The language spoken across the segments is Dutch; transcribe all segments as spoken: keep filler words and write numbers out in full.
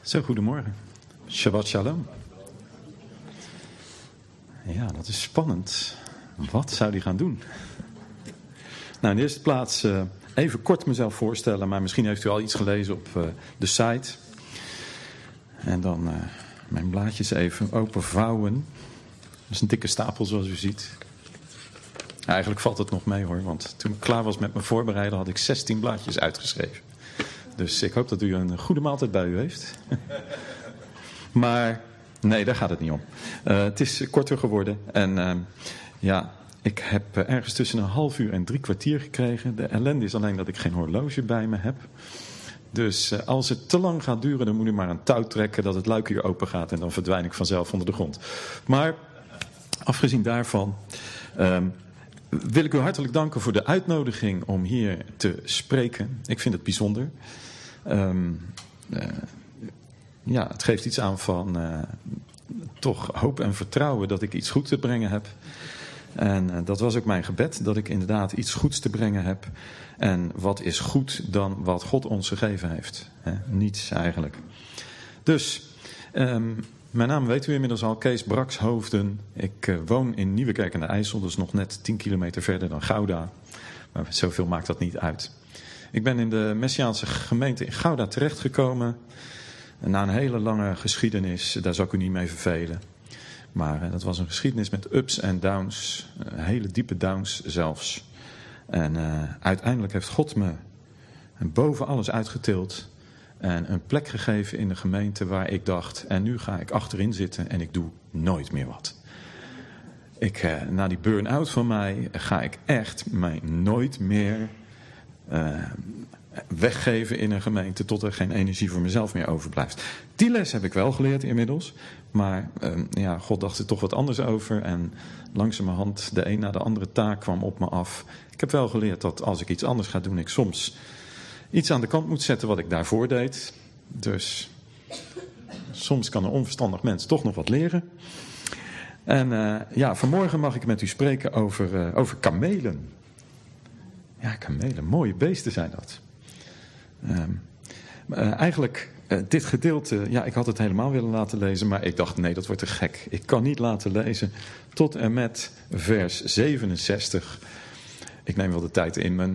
Zo, goedemorgen. Shabbat shalom. Ja, dat is spannend. Wat zou die gaan doen? Nou, in de eerste plaats uh, even kort mezelf voorstellen, maar misschien heeft u al iets gelezen op uh, de site. En dan uh, mijn blaadjes even openvouwen. Dat is een dikke stapel zoals u ziet. Eigenlijk valt het nog mee hoor, want toen ik klaar was met mijn voorbereiden had ik zestien blaadjes uitgeschreven. Dus ik hoop dat u een goede maaltijd bij u heeft. Maar nee, daar gaat het niet om. Uh, het is korter geworden. En uh, ja, ik heb uh, ergens tussen een half uur en drie kwartier gekregen. De ellende is alleen dat ik geen horloge bij me heb. Dus uh, als het te lang gaat duren, dan moet u maar een touw trekken dat het luik hier open gaat. En dan verdwijn ik vanzelf onder de grond. Maar afgezien daarvan Um, wil ik u hartelijk danken voor de uitnodiging om hier te spreken. Ik vind het bijzonder. Um, uh, ja, het geeft iets aan van uh, toch hoop en vertrouwen dat ik iets goed te brengen heb. En uh, dat was ook mijn gebed, dat ik inderdaad iets goeds te brengen heb. En wat is goed dan wat God ons gegeven heeft? He, niets eigenlijk. Dus Um, mijn naam weet u inmiddels al, Kees Brakshoofden. Ik uh, woon in Nieuwekerk aan de IJssel, dus nog net tien kilometer verder dan Gouda. Maar zoveel maakt dat niet uit. Ik ben in de Messiaanse gemeente in Gouda terechtgekomen. Na een hele lange geschiedenis, daar zal ik u niet mee vervelen. Maar uh, dat was een geschiedenis met ups en downs, uh, hele diepe downs zelfs. En uh, uiteindelijk heeft God me boven alles uitgetild. En een plek gegeven in de gemeente waar ik dacht, en nu ga ik achterin zitten en ik doe nooit meer wat. Ik, eh, na die burn-out van mij ga ik echt mij nooit meer uh, weggeven in een gemeente tot er geen energie voor mezelf meer overblijft. Die les heb ik wel geleerd inmiddels, maar uh, ja, God dacht er toch wat anders over en langzamerhand de een na de andere taak kwam op me af. Ik heb wel geleerd dat als ik iets anders ga doen, ik soms iets aan de kant moet zetten wat ik daarvoor deed. Dus soms kan een onverstandig mens toch nog wat leren. En uh, ja, vanmorgen mag ik met u spreken over, uh, over kamelen. Ja, kamelen, mooie beesten zijn dat. Um, uh, eigenlijk, uh, dit gedeelte, ja, ik had het helemaal willen laten lezen, maar ik dacht, nee, dat wordt te gek. Ik kan niet laten lezen tot en met vers zevenenzestig. Ik neem wel de tijd in mijn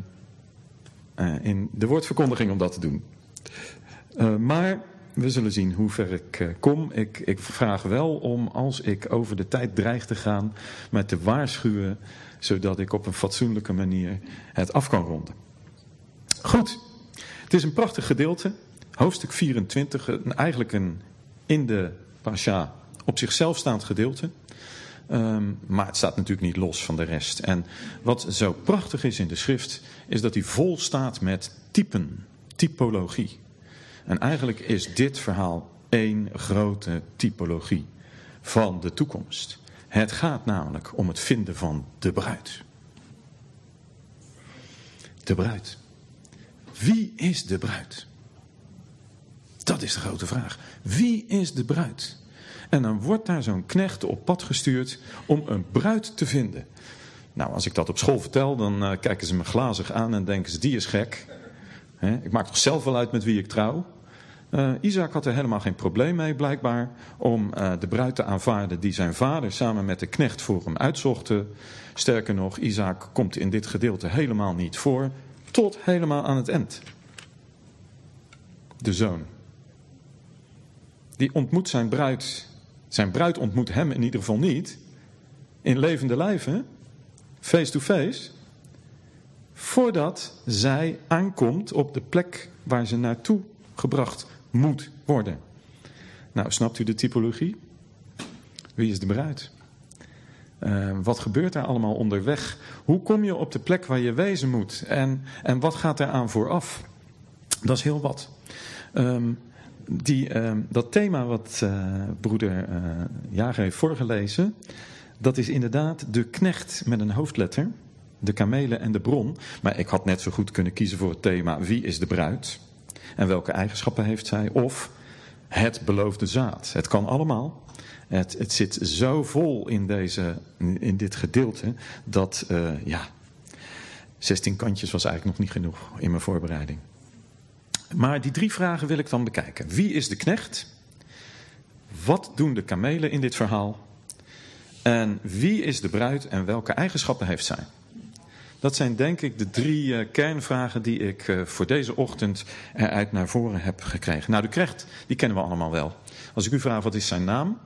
Uh, in de woordverkondiging om dat te doen. Uh, maar we zullen zien hoe ver ik uh, kom. Ik, ik vraag wel om, als ik over de tijd dreig te gaan, met te waarschuwen, zodat ik op een fatsoenlijke manier het af kan ronden. Goed, het is een prachtig gedeelte. Hoofdstuk vierentwintig, een, eigenlijk een in de Pascha op zichzelf staand gedeelte. Um, maar het staat natuurlijk niet los van de rest. En wat zo prachtig is in de schrift, is dat hij vol staat met typen, typologie. En eigenlijk is dit verhaal één grote typologie van de toekomst. Het gaat namelijk om het vinden van de bruid. De bruid. Wie is de bruid? Dat is de grote vraag. Wie is de bruid? En dan wordt daar zo'n knecht op pad gestuurd om een bruid te vinden. Nou, als ik dat op school vertel, dan uh, kijken ze me glazig aan en denken ze, die is gek. He, ik maak toch zelf wel uit met wie ik trouw. Uh, Isaac had er helemaal geen probleem mee, blijkbaar, om uh, de bruid te aanvaarden die zijn vader samen met de knecht voor hem uitzochten. Sterker nog, Isaac komt in dit gedeelte helemaal niet voor, tot helemaal aan het eind. De zoon. Die ontmoet zijn bruid. Zijn bruid ontmoet hem in ieder geval niet. In levende lijven. Face to face. Voordat zij aankomt op de plek waar ze naartoe gebracht moet worden. Nou, snapt u de typologie? Wie is de bruid? Uh, wat gebeurt daar allemaal onderweg? Hoe kom je op de plek waar je wezen moet? En, en wat gaat daar aan vooraf? Dat is heel wat. Um, Die, uh, dat thema wat uh, broeder uh, Jager heeft voorgelezen, dat is inderdaad de knecht met een hoofdletter, de kamelen en de bron. Maar ik had net zo goed kunnen kiezen voor het thema wie is de bruid en welke eigenschappen heeft zij, of het beloofde zaad. Het kan allemaal. Het, het zit zo vol in, deze, in dit gedeelte dat uh, ja, zestien kantjes was eigenlijk nog niet genoeg in mijn voorbereiding. Maar die drie vragen wil ik dan bekijken. Wie is de knecht? Wat doen de kamelen in dit verhaal? En wie is de bruid en welke eigenschappen heeft zij? Dat zijn denk ik de drie uh, kernvragen die ik uh, voor deze ochtend eruit naar voren heb gekregen. Nou, de knecht, die kennen we allemaal wel. Als ik u vraag, wat is zijn naam?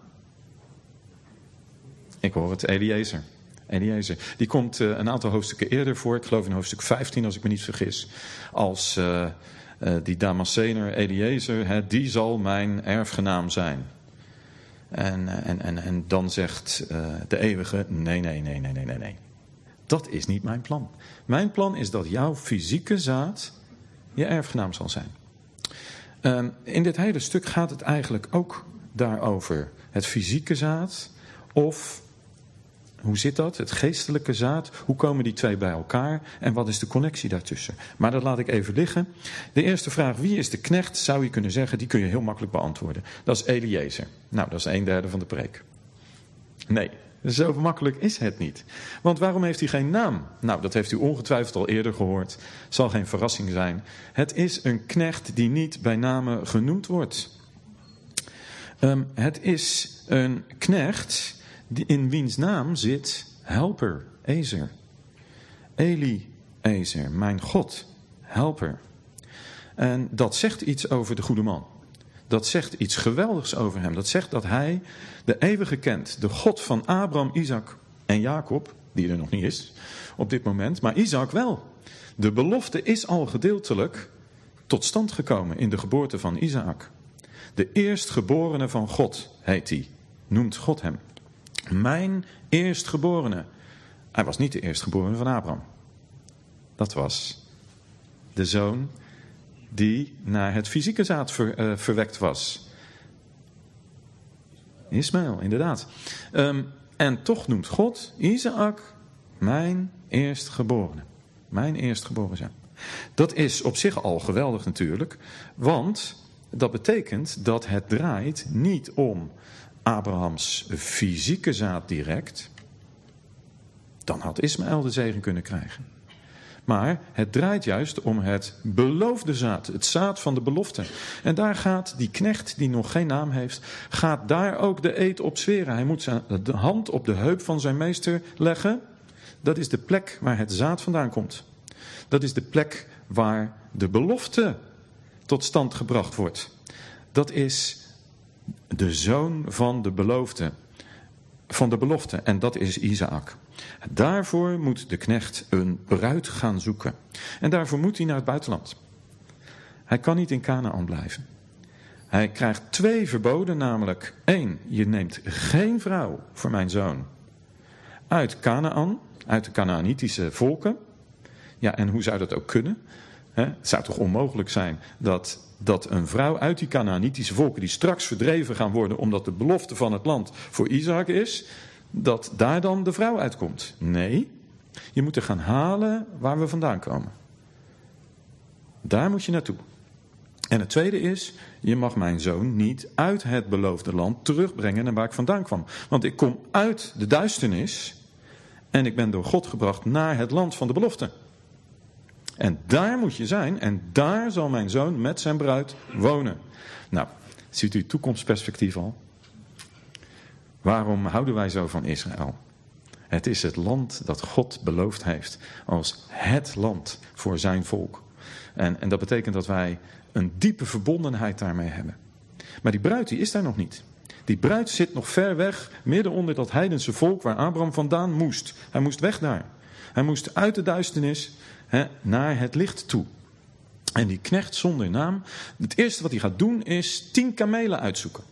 Ik hoor het, Eliezer. Eliezer. Die komt uh, een aantal hoofdstukken eerder voor. Ik geloof in hoofdstuk vijftien, als ik me niet vergis. Als uh, uh, die Damascener, Eliezer, hè, die zal mijn erfgenaam zijn. En, uh, en, en, en dan zegt uh, de eeuwige, nee, nee, nee, nee, nee, nee, nee. Dat is niet mijn plan. Mijn plan is dat jouw fysieke zaad je erfgenaam zal zijn. Uh, in dit hele stuk gaat het eigenlijk ook daarover. Het fysieke zaad of... Hoe zit dat? Het geestelijke zaad. Hoe komen die twee bij elkaar? En wat is de connectie daartussen? Maar dat laat ik even liggen. De eerste vraag, wie is de knecht? Zou je kunnen zeggen, die kun je heel makkelijk beantwoorden. Dat is Eliezer. Nou, dat is een derde van de preek. Nee, zo makkelijk is het niet. Want waarom heeft hij geen naam? Nou, dat heeft u ongetwijfeld al eerder gehoord. Zal geen verrassing zijn. Het is een knecht die niet bij name genoemd wordt. Um, het is een knecht... in wiens naam zit helper, Ezer. Eliezer, mijn God, helper. En dat zegt iets over de goede man. Dat zegt iets geweldigs over hem. Dat zegt dat hij de eeuwige kent. De God van Abraham, Isaac en Jacob, die er nog niet is op dit moment. Maar Isaac wel. De belofte is al gedeeltelijk tot stand gekomen in de geboorte van Isaac. De eerstgeborene van God heet hij. Noemt God hem. Mijn eerstgeborene. Hij was niet de eerstgeborene van Abraham. Dat was de zoon die naar het fysieke zaad ver, uh, verwekt was. Ismaël, inderdaad. Um, en toch noemt God Isaac mijn eerstgeborene. Mijn eerstgeboren zijn. Dat is op zich al geweldig natuurlijk. Want dat betekent dat het draait niet om Abrahams fysieke zaad direct. Dan had Ismaël de zegen kunnen krijgen. Maar het draait juist om het beloofde zaad. Het zaad van de belofte. En daar gaat die knecht die nog geen naam heeft. Gaat daar ook de eed op zweren. Hij moet zijn de hand op de heup van zijn meester leggen. Dat is de plek waar het zaad vandaan komt. Dat is de plek waar de belofte tot stand gebracht wordt. Dat is de zoon van de beloofde, van de belofte. En dat is Isaac. Daarvoor moet de knecht een bruid gaan zoeken. En daarvoor moet hij naar het buitenland. Hij kan niet in Kanaan blijven. Hij krijgt twee verboden, namelijk één, je neemt geen vrouw voor mijn zoon uit Kanaan, uit de Kanaanitische volken. Ja, en hoe zou dat ook kunnen? Het zou toch onmogelijk zijn dat, dat een vrouw uit die Kanaanitische volken, die straks verdreven gaan worden omdat de belofte van het land voor Isaac is, dat daar dan de vrouw uitkomt. Nee, je moet er gaan halen waar we vandaan komen. Daar moet je naartoe. En het tweede is, je mag mijn zoon niet uit het beloofde land terugbrengen naar waar ik vandaan kwam. Want ik kom uit de duisternis en ik ben door God gebracht naar het land van de belofte. En daar moet je zijn en daar zal mijn zoon met zijn bruid wonen. Nou, ziet u het toekomstperspectief al? Waarom houden wij zo van Israël? Het is het land dat God beloofd heeft als het land voor zijn volk. En, en dat betekent dat wij een diepe verbondenheid daarmee hebben. Maar die bruid die is daar nog niet. Die bruid zit nog ver weg, midden onder dat heidense volk waar Abraham vandaan moest. Hij moest weg daar. Hij moest uit de duisternis he, naar het licht toe. En die knecht zonder naam, het eerste wat hij gaat doen is tien kamelen uitzoeken.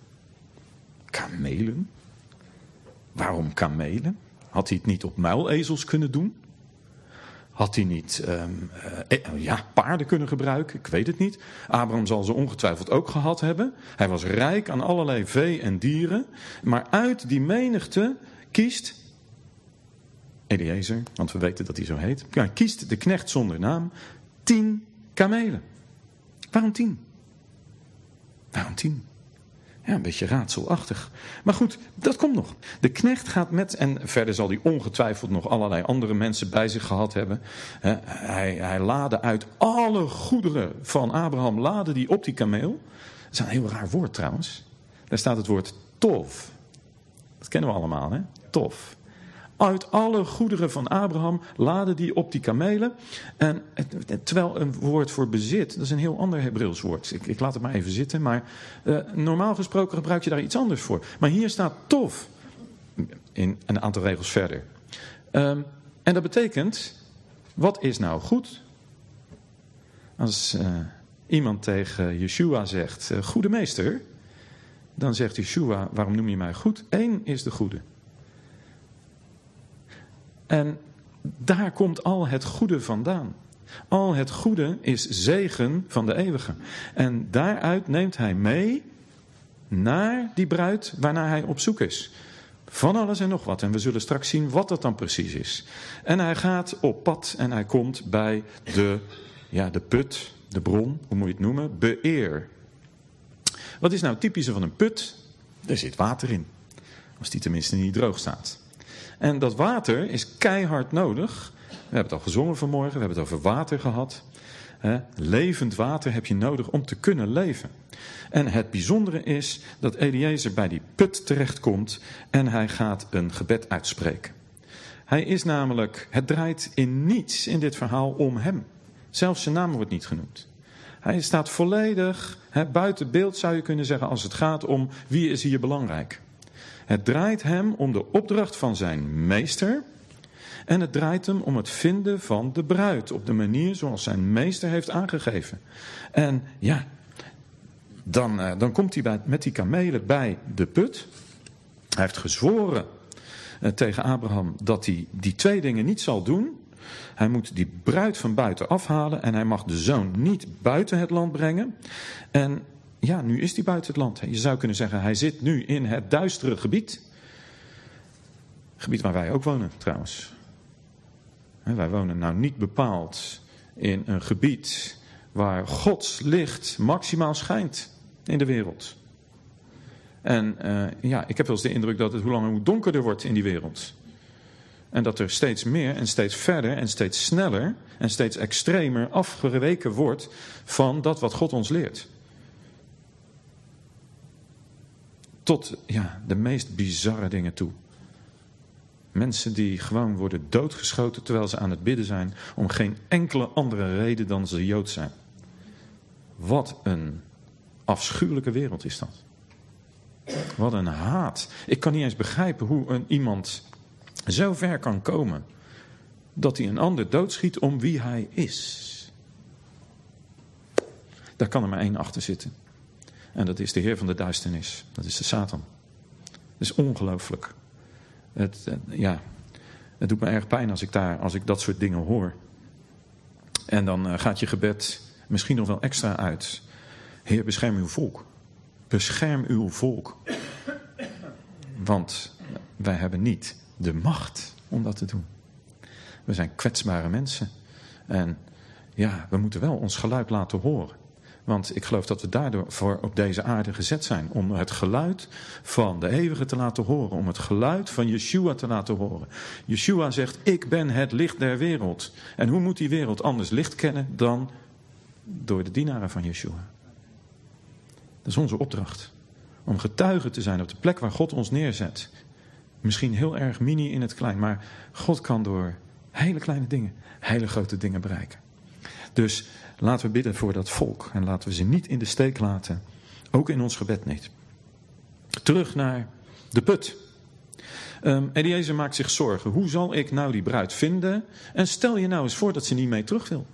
Kamelen? Waarom kamelen? Had hij het niet op muilezels kunnen doen? Had hij niet um, uh, ja, paarden kunnen gebruiken? Ik weet het niet. Abraham zal ze ongetwijfeld ook gehad hebben. Hij was rijk aan allerlei vee en dieren. Maar uit die menigte kiest Eliezer, want we weten dat hij zo heet. Ja, kiest de knecht zonder naam tien kamelen. Waarom tien? Waarom tien? Ja, een beetje raadselachtig. Maar goed, dat komt nog. De knecht gaat met, en verder zal hij ongetwijfeld nog allerlei andere mensen bij zich gehad hebben. Hij, hij laadde uit alle goederen van Abraham, laadde die op die kameel. Dat is een heel raar woord trouwens. Daar staat het woord tov. Dat kennen we allemaal, hè? Tov. Uit alle goederen van Abraham laadde die op die kamelen. En, terwijl een woord voor bezit, dat is een heel ander Hebreeuws woord. Ik, ik laat het maar even zitten, maar uh, normaal gesproken gebruik je daar iets anders voor. Maar hier staat tov in een aantal regels verder. Um, en dat betekent, wat is nou goed? Als uh, iemand tegen Yeshua zegt, uh, goede meester, dan zegt Yeshua, waarom noem je mij goed? Eén is de goede. En daar komt al het goede vandaan. Al het goede is zegen van de eeuwige. En daaruit neemt hij mee naar die bruid waarnaar hij op zoek is. Van alles en nog wat. En we zullen straks zien wat dat dan precies is. En hij gaat op pad en hij komt bij de, ja, de put, de bron, hoe moet je het noemen? Beër. Wat is nou het typische van een put? Er zit water in. Als die tenminste niet droog staat. En dat water is keihard nodig. We hebben het al gezongen vanmorgen, we hebben het over water gehad. He, levend water heb je nodig om te kunnen leven. En het bijzondere is dat Eliezer bij die put terechtkomt en hij gaat een gebed uitspreken. Hij is namelijk, het draait in niets in dit verhaal om hem. Zelfs zijn naam wordt niet genoemd. Hij staat volledig he, buiten beeld, zou je kunnen zeggen, als het gaat om wie is hier belangrijk. Het draait hem om de opdracht van zijn meester. En het draait hem om het vinden van de bruid. Op de manier zoals zijn meester heeft aangegeven. En ja, dan, uh, dan komt hij bij, met die kamelen bij de put. Hij heeft gezworen uh, tegen Abraham dat hij die twee dingen niet zal doen. Hij moet die bruid van buiten afhalen. En hij mag de zoon niet buiten het land brengen. En ja, nu is hij buiten het land. Je zou kunnen zeggen, hij zit nu in het duistere gebied. Gebied waar wij ook wonen trouwens. Wij wonen nou niet bepaald in een gebied waar Gods licht maximaal schijnt in de wereld. En uh, ja, ik heb wel eens de indruk dat het hoe langer hoe donkerder wordt in die wereld. En dat er steeds meer en steeds verder en steeds sneller en steeds extremer afgeweken wordt van dat wat God ons leert. Tot ja, de meest bizarre dingen toe. Mensen die gewoon worden doodgeschoten terwijl ze aan het bidden zijn om geen enkele andere reden dan ze Jood zijn. Wat een afschuwelijke wereld is dat. Wat een haat. Ik kan niet eens begrijpen hoe een iemand zo ver kan komen dat hij een ander doodschiet om wie hij is. Daar kan er maar één achter zitten. En dat is de Heer van de duisternis. Dat is de Satan. Dat is ongelooflijk. Het, ja, het doet me erg pijn als ik, daar, als ik dat soort dingen hoor. En dan uh, gaat je gebed misschien nog wel extra uit. Heer, bescherm uw volk. Bescherm uw volk. Want wij hebben niet de macht om dat te doen. We zijn kwetsbare mensen. En ja, we moeten wel ons geluid laten horen. Want ik geloof dat we daardoor voor op deze aarde gezet zijn. Om het geluid van de eeuwige te laten horen. Om het geluid van Yeshua te laten horen. Yeshua zegt, ik ben het licht der wereld. En hoe moet die wereld anders licht kennen dan door de dienaren van Yeshua? Dat is onze opdracht. Om getuige te zijn op de plek waar God ons neerzet. Misschien heel erg mini in het klein. Maar God kan door hele kleine dingen hele grote dingen bereiken. Dus laten we bidden voor dat volk. En laten we ze niet in de steek laten. Ook in ons gebed niet. Terug naar de put. Um, Eliezer maakt zich zorgen. Hoe zal ik nou die bruid vinden? En stel je nou eens voor dat ze niet mee terug wil.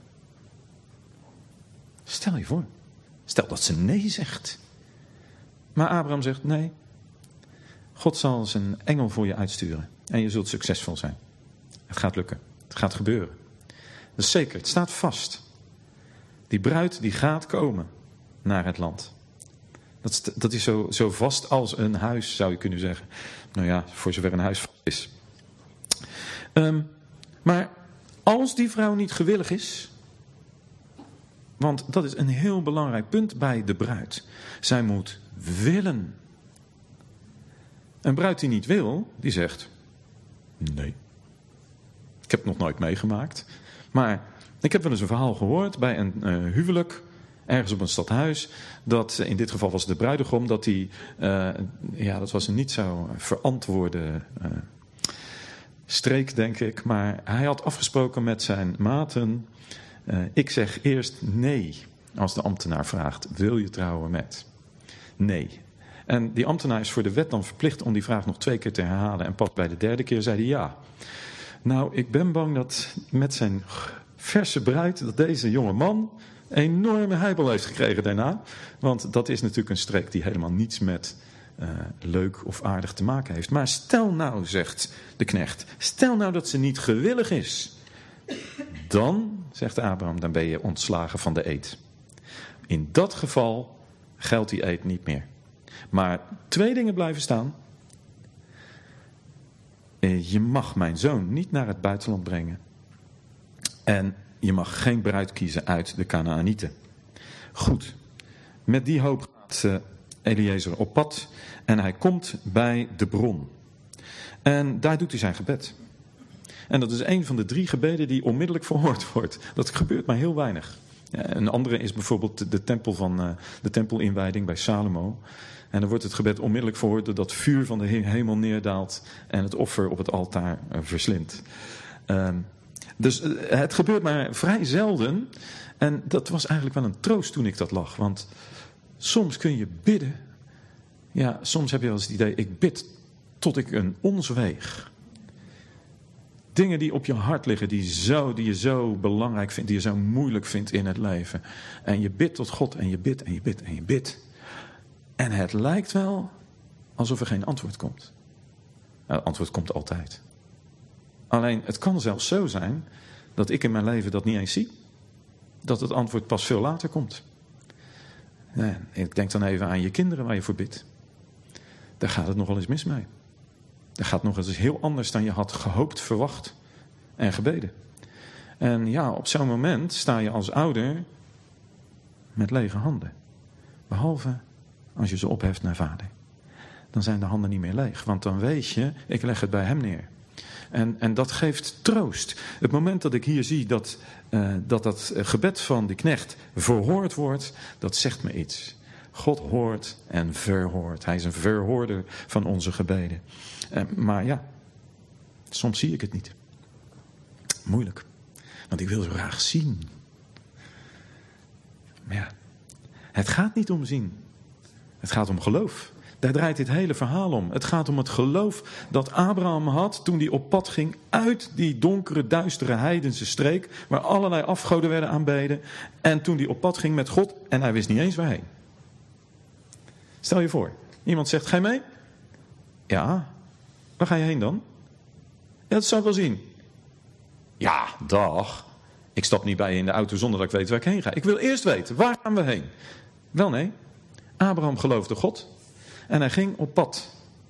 Stel je voor. Stel dat ze nee zegt. Maar Abraham zegt nee. God zal zijn engel voor je uitsturen. En je zult succesvol zijn. Het gaat lukken. Het gaat gebeuren. Dat is zeker. Het staat vast. Die bruid die gaat komen naar het land. Dat is, dat is zo, zo vast als een huis, zou je kunnen zeggen. Nou ja, voor zover een huis vast is. Um, maar als die vrouw niet gewillig is. Want dat is een heel belangrijk punt bij de bruid. Zij moet willen. Een bruid die niet wil, die zegt, nee. Ik heb het nog nooit meegemaakt. Maar ik heb wel eens een verhaal gehoord bij een uh, huwelijk, ergens op een stadhuis, dat in dit geval was de bruidegom, dat hij, uh, ja, dat was een niet zo verantwoorde uh, streek, denk ik. Maar hij had afgesproken met zijn maten, uh, ik zeg eerst nee als de ambtenaar vraagt, wil je trouwen met? Nee. En die ambtenaar is voor de wet dan verplicht om die vraag nog twee keer te herhalen. En pas bij de derde keer zei hij ja. Nou, ik ben bang dat met zijn verse bruid, dat deze jonge man enorme heibel heeft gekregen daarna. Want dat is natuurlijk een streek die helemaal niets met uh, leuk of aardig te maken heeft. Maar stel nou, zegt de knecht, stel nou dat ze niet gewillig is. Dan, zegt Abraham, dan ben je ontslagen van de eed. In dat geval geldt die eed niet meer. Maar twee dingen blijven staan. Je mag mijn zoon niet naar het buitenland brengen. En je mag geen bruid kiezen uit de Kanaanieten. Goed, met die hoop gaat uh, Eliezer op pad. En hij komt bij de bron. En daar doet hij zijn gebed. En dat is een van de drie gebeden die onmiddellijk verhoord wordt. Dat gebeurt maar heel weinig. Een andere is bijvoorbeeld de, tempel van, uh, de tempelinwijding bij Salomo. En dan wordt het gebed onmiddellijk verhoord doordat vuur van de hemel neerdaalt en het offer op het altaar uh, verslindt. Uh, dus uh, het gebeurt maar vrij zelden. En dat was eigenlijk wel een troost toen ik dat lag. Want soms kun je bidden. Ja, soms heb je wel eens het idee, ik bid tot ik een ons weeg. Dingen die op je hart liggen, die, zo, die je zo belangrijk vindt, die je zo moeilijk vindt in het leven. En je bidt tot God en je bidt en je bidt en je bidt. En het lijkt wel alsof er geen antwoord komt. Nou, het antwoord komt altijd. Alleen, het kan zelfs zo zijn dat ik in mijn leven dat niet eens zie. Dat het antwoord pas veel later komt. Ja, ik denk dan even aan je kinderen waar je voor bidt. Daar gaat het nogal eens mis mee. Dat gaat nog eens heel anders dan je had gehoopt, verwacht en gebeden. En ja, op zo'n moment sta je als ouder met lege handen. Behalve als je ze opheft naar vader. Dan zijn de handen niet meer leeg. Want dan weet je, ik leg het bij hem neer. En, en dat geeft troost. Het moment dat ik hier zie dat, uh, dat dat gebed van die knecht verhoord wordt, dat zegt me iets. God hoort en verhoort. Hij is een verhoorder van onze gebeden. Uh, maar ja, soms zie ik het niet. Moeilijk. Want ik wil zo graag zien. Maar ja, het gaat niet om zien. Het gaat om geloof. Daar draait dit hele verhaal om. Het gaat om het geloof dat Abraham had toen hij op pad ging uit die donkere, duistere heidense streek, waar allerlei afgoden werden aanbeden. En toen hij op pad ging met God en hij wist niet eens waarheen. Stel je voor, iemand zegt, ga je mee? Ja, waar ga je heen dan? Ja, dat zou ik wel zien. Ja, dag. Ik stap niet bij je in de auto zonder dat ik weet waar ik heen ga. Ik wil eerst weten, waar gaan we heen? Wel nee, Abraham geloofde God en hij ging op pad.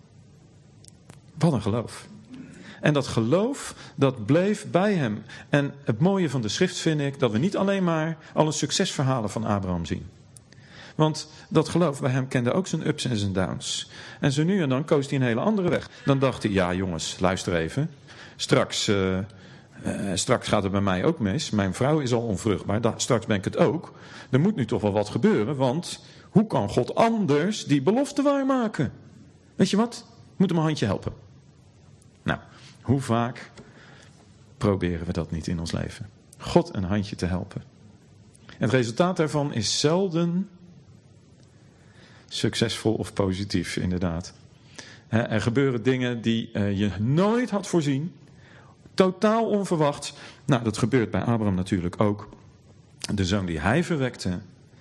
Wat een geloof. En dat geloof, dat bleef bij hem. En het mooie van de schrift vind ik dat we niet alleen maar alle succesverhalen van Abraham zien. Want dat geloof bij hem kende ook zijn ups en zijn downs. En zo nu en dan koos hij een hele andere weg. Dan dacht hij, ja jongens, luister even. Straks, uh, uh, straks gaat het bij mij ook mis. Mijn vrouw is al onvruchtbaar, da- straks ben ik het ook. Er moet nu toch wel wat gebeuren, want hoe kan God anders die belofte waarmaken? Weet je wat? Moet hem een handje helpen. Nou, hoe vaak proberen we dat niet in ons leven? God een handje te helpen. En het resultaat daarvan is zelden succesvol of positief, inderdaad. Er gebeuren dingen die je nooit had voorzien. Totaal onverwacht. Nou, dat gebeurt bij Abraham natuurlijk ook. De zoon die hij verwekte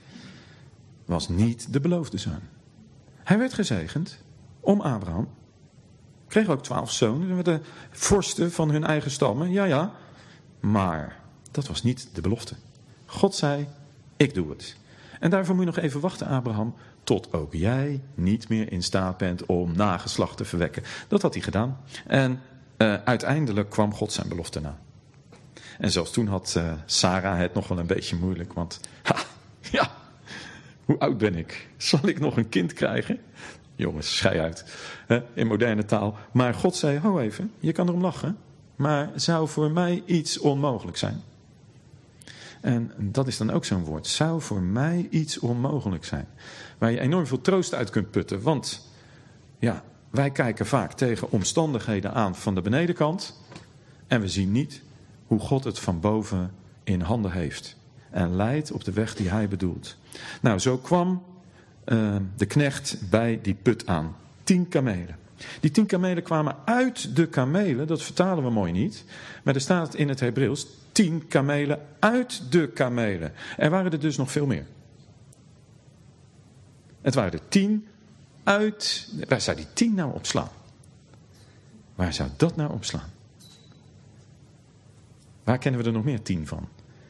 was niet de beloofde zoon. Hij werd gezegend om Abraham. Kreeg ook twaalf zonen. De vorsten van hun eigen stammen. Ja, ja. Maar dat was niet de belofte. God zei, ik doe het. En daarvoor moet je nog even wachten, Abraham, tot ook jij niet meer in staat bent om nageslacht te verwekken. Dat had hij gedaan. En uh, uiteindelijk kwam God zijn belofte na. En zelfs toen had uh, Sarah het nog wel een beetje moeilijk. Want, ha, ja, Hoe oud ben ik? Zal ik nog een kind krijgen? Jongens, schei uit. Hè, in moderne taal. Maar God zei, ho even, je kan erom lachen. Maar zou voor mij iets onmogelijk zijn? En dat is dan ook zo'n woord. Zou voor mij iets onmogelijk zijn? Waar je enorm veel troost uit kunt putten. Want ja, wij kijken vaak tegen omstandigheden aan van de benedenkant. En we zien niet hoe God het van boven in handen heeft. En leidt op de weg die hij bedoelt. Nou, zo kwam uh, de knecht bij die put aan. Tien kamelen. Die tien kamelen kwamen uit de kamelen. Dat vertalen we mooi niet. Maar er staat in het Hebreeuws tien kamelen uit de kamelen. Er waren er dus nog veel meer. Het waren er tien uit... Waar zou die tien nou opslaan? Waar zou dat nou opslaan? Waar kennen we er nog meer tien van?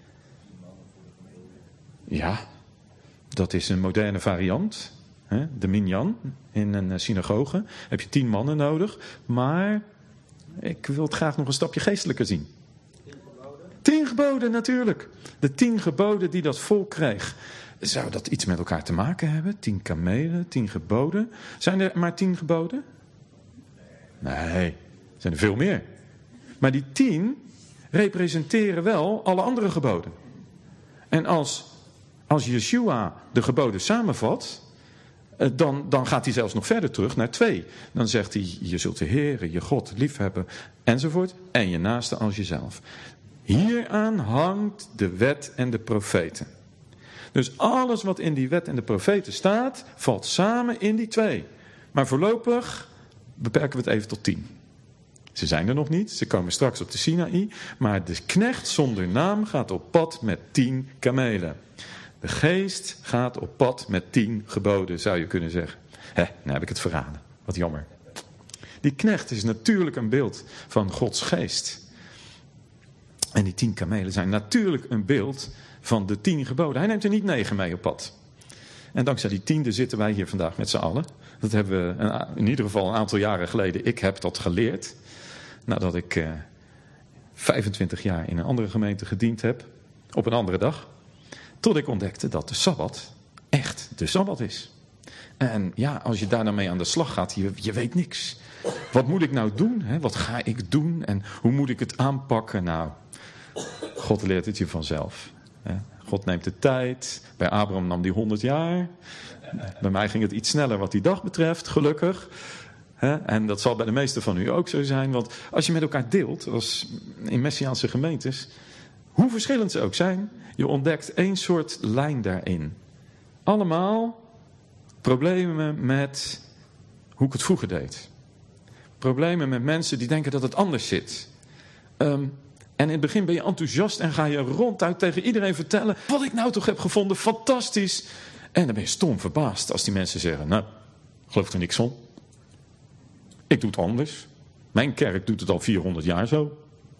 Ja, dat is een moderne variant. Hè? De minyan in een synagoge. Heb je tien mannen nodig. Maar ik wil het graag nog een stapje geestelijker zien. Tien geboden? Tien geboden, natuurlijk. De tien geboden die dat volk kreeg. Zou dat iets met elkaar te maken hebben? Tien kamelen, tien geboden. Zijn er maar tien geboden? Nee, er zijn er veel meer. Maar die tien representeren wel alle andere geboden. En als, als Yeshua de geboden samenvat, dan, dan gaat hij zelfs nog verder terug naar twee. Dan zegt hij, je zult de Heere, je God, liefhebben, enzovoort. En je naaste als jezelf. Hieraan hangt de wet en de profeten. Dus alles wat in die wet en de profeten staat, valt samen in die twee. Maar voorlopig beperken we het even tot tien. Ze zijn er nog niet, ze komen straks op de Sinaï. Maar de knecht zonder naam gaat op pad met tien kamelen. De geest gaat op pad met tien geboden, zou je kunnen zeggen. Hé, nou heb ik het verraden. Wat jammer. Die knecht is natuurlijk een beeld van Gods geest. En die tien kamelen zijn natuurlijk een beeld van de tien geboden. Hij neemt er niet negen mee op pad. En dankzij die tiende zitten wij hier vandaag met z'n allen. Dat hebben we in ieder geval een aantal jaren geleden. Ik heb dat geleerd. Nadat ik eh, vijfentwintig jaar in een andere gemeente gediend heb. Op een andere dag. Tot ik ontdekte dat de Sabbat echt de Sabbat is. En ja, als je daar dan mee aan de slag gaat, je, je weet niks. Wat moet ik nou doen? Hè? Wat ga ik doen? En hoe moet ik het aanpakken? Nou, God leert het je vanzelf. Hè? God neemt de tijd. Bij Abraham nam die honderd jaar. Bij mij ging het iets sneller wat die dag betreft, gelukkig. Hè? En dat zal bij de meesten van u ook zo zijn. Want als je met elkaar deelt, als in Messiaanse gemeentes, hoe verschillend ze ook zijn, je ontdekt één soort lijn daarin. Allemaal problemen met hoe ik het vroeger deed. Problemen met mensen die denken dat het anders zit. Um, en in het begin ben je enthousiast en ga je ronduit tegen iedereen vertellen wat ik nou toch heb gevonden, fantastisch. En dan ben je stom verbaasd als die mensen zeggen, nou, geloof er niks van. Ik doe het anders. Mijn kerk doet het al vierhonderd jaar zo.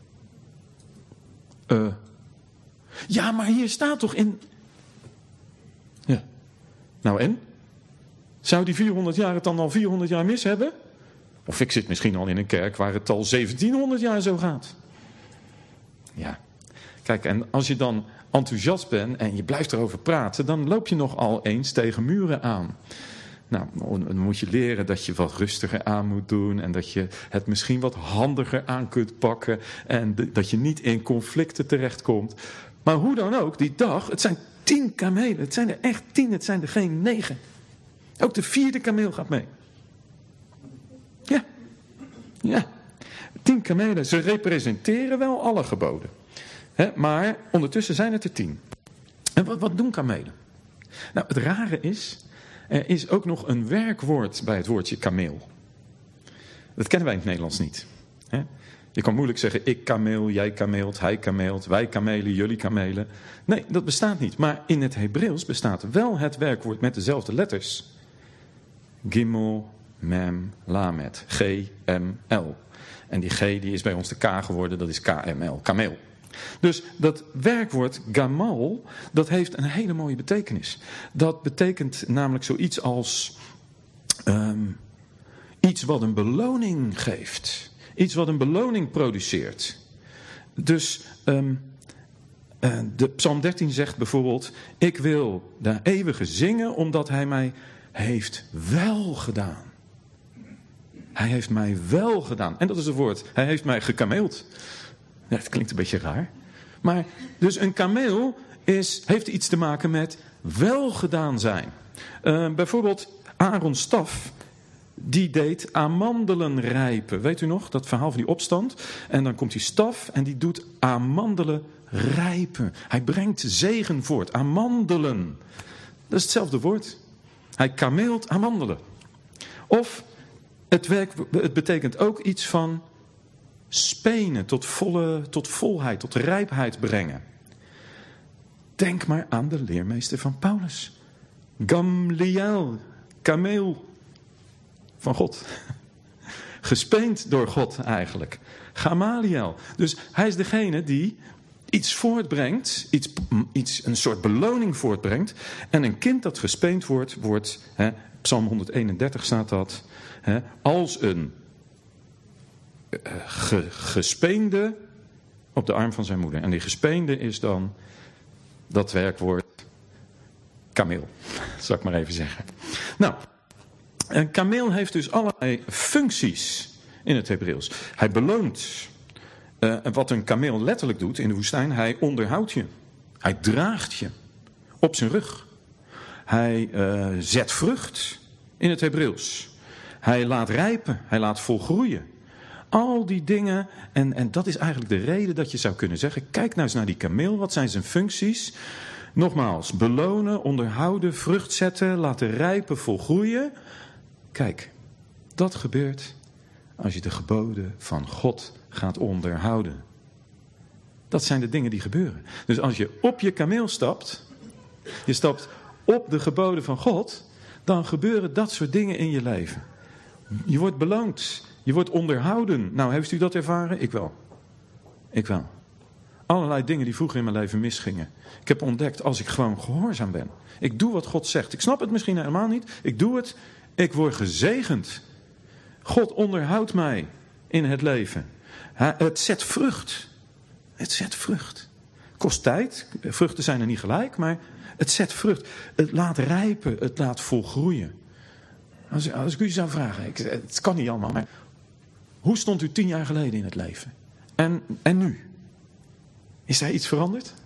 Uh, ja, maar hier staat toch in... Ja. Nou en? Zou die vierhonderd jaar het dan al vierhonderd jaar mis hebben? Of ik zit misschien al in een kerk waar het al zeventienhonderd jaar zo gaat. Ja. Kijk, en als je dan enthousiast bent en je blijft erover praten, dan loop je nogal eens tegen muren aan. Nou, dan moet je leren dat je wat rustiger aan moet doen en dat je het misschien wat handiger aan kunt pakken en de, dat je niet in conflicten terechtkomt. Maar hoe dan ook, die dag, het zijn tien kamelen. Het zijn er echt tien, het zijn er geen negen. Ook de vierde kameel gaat mee. Ja, ja. Tien kamelen, ze representeren wel alle geboden. He, maar ondertussen zijn het er tien. En wat, wat doen kamelen? Nou, het rare is, er is ook nog een werkwoord bij het woordje kameel. Dat kennen wij in het Nederlands niet. He? Je kan moeilijk zeggen, ik kameel, jij kameelt, hij kameelt, wij kamelen, jullie kamelen. Nee, dat bestaat niet. Maar in het Hebreeuws bestaat wel het werkwoord met dezelfde letters. Gimel, mem, lamet, G, M, L. En die G die is bij ons de K geworden, dat is K M L, kameel. Dus dat werkwoord gamal, dat heeft een hele mooie betekenis. Dat betekent namelijk zoiets als um, iets wat een beloning geeft. Iets wat een beloning produceert. Dus um, Uh, de Psalm dertien zegt bijvoorbeeld, ik wil de eeuwige zingen omdat hij mij heeft wel gedaan. Hij heeft mij wel gedaan. En dat is het woord. Hij heeft mij gekameeld. Ja, het klinkt een beetje raar. Maar dus een kameel is, heeft iets te maken met wel gedaan zijn. Uh, bijvoorbeeld Aarons staf, die deed amandelen rijpen. Weet u nog, dat verhaal van die opstand? En dan komt die staf en die doet amandelen rijpen. Hij brengt zegen voort. Amandelen. Dat is hetzelfde woord. Hij kameelt amandelen. Of het, werk, het betekent ook iets van spenen, tot, volle, tot volheid, tot rijpheid brengen. Denk maar aan de leermeester van Paulus. Gamliel, kameel van God. Gespeend door God eigenlijk. Gamaliel. Dus hij is degene die iets voortbrengt, iets, iets, een soort beloning voortbrengt. En een kind dat gespeend wordt, wordt, hè, Psalm honderdeenendertig staat dat, hè, als een uh, ge, gespeende op de arm van zijn moeder. En die gespeende is dan dat werkwoord kameel, zal ik maar even zeggen. Nou, een kameel heeft dus allerlei functies in het Hebreeuws. Hij beloont. Uh, wat een kameel letterlijk doet in de woestijn, hij onderhoudt je. Hij draagt je op zijn rug. Hij uh, zet vrucht in het Hebreeuws. Hij laat rijpen, hij laat volgroeien. Al die dingen, en, en dat is eigenlijk de reden dat je zou kunnen zeggen, kijk nou eens naar die kameel, wat zijn zijn functies? Nogmaals, belonen, onderhouden, vrucht zetten, laten rijpen, volgroeien. Kijk, dat gebeurt als je de geboden van God gaat onderhouden. Dat zijn de dingen die gebeuren. Dus als je op je kameel stapt, je stapt op de geboden van God, dan gebeuren dat soort dingen in je leven. Je wordt beloond, je wordt onderhouden. Nou, heeft u dat ervaren? Ik wel. Ik wel. Allerlei dingen die vroeger in mijn leven misgingen. Ik heb ontdekt, als ik gewoon gehoorzaam ben. Ik doe wat God zegt. Ik snap het misschien helemaal niet. Ik doe het. Ik word gezegend. God onderhoudt mij in het leven. Het zet vrucht. Het zet vrucht. Het kost tijd. Vruchten zijn er niet gelijk, maar het zet vrucht. Het laat rijpen. Het laat volgroeien. Als, als ik u zou vragen, ik, het kan niet allemaal, maar hoe stond u tien jaar geleden in het leven? En, en nu? Is er iets veranderd?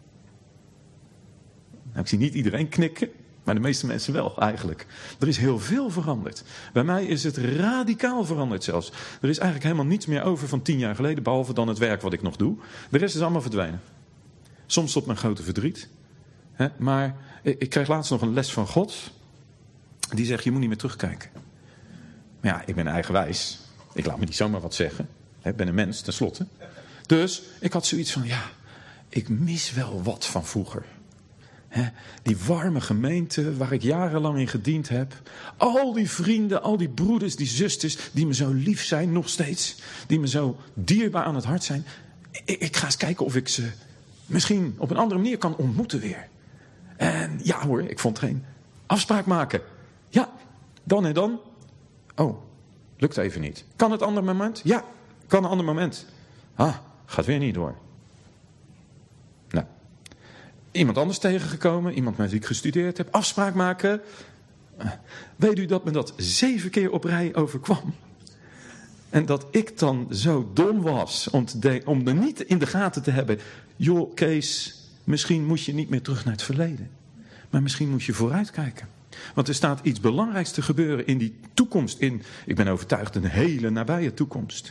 Nou, ik zie niet iedereen knikken, maar de meeste mensen wel eigenlijk. Er is heel veel veranderd. Bij mij is het radicaal veranderd zelfs. Er is eigenlijk helemaal niets meer over van tien jaar geleden, behalve dan het werk wat ik nog doe. De rest is allemaal verdwenen. Soms tot mijn grote verdriet. Hè? Maar ik, ik kreeg laatst nog een les van God. Die zegt, je moet niet meer terugkijken. Maar ja, ik ben eigenwijs. Ik laat me niet zomaar wat zeggen. Ik ben een mens, tenslotte. Dus ik had zoiets van, ja, ik mis wel wat van vroeger. He, die warme gemeente waar ik jarenlang in gediend heb. Al die vrienden, al die broeders, die zusters die me zo lief zijn, nog steeds. Die me zo dierbaar aan het hart zijn. Ik, ik ga eens kijken of ik ze misschien op een andere manier kan ontmoeten weer. En ja hoor, ik vond geen afspraak maken. Ja, dan en dan. Oh, lukt even niet. Kan het ander moment? Ja, kan een ander moment. Ah, gaat weer niet door. Nou, iemand anders tegengekomen, iemand met wie ik gestudeerd heb, afspraak maken. Weet u dat me dat zeven keer op rij overkwam? En dat ik dan zo dom was om, te de- om er niet in de gaten te hebben. Joh, Kees, misschien moet je niet meer terug naar het verleden. Maar misschien moet je vooruitkijken. Want er staat iets belangrijks te gebeuren in die toekomst. In, ik ben overtuigd, een hele nabije toekomst.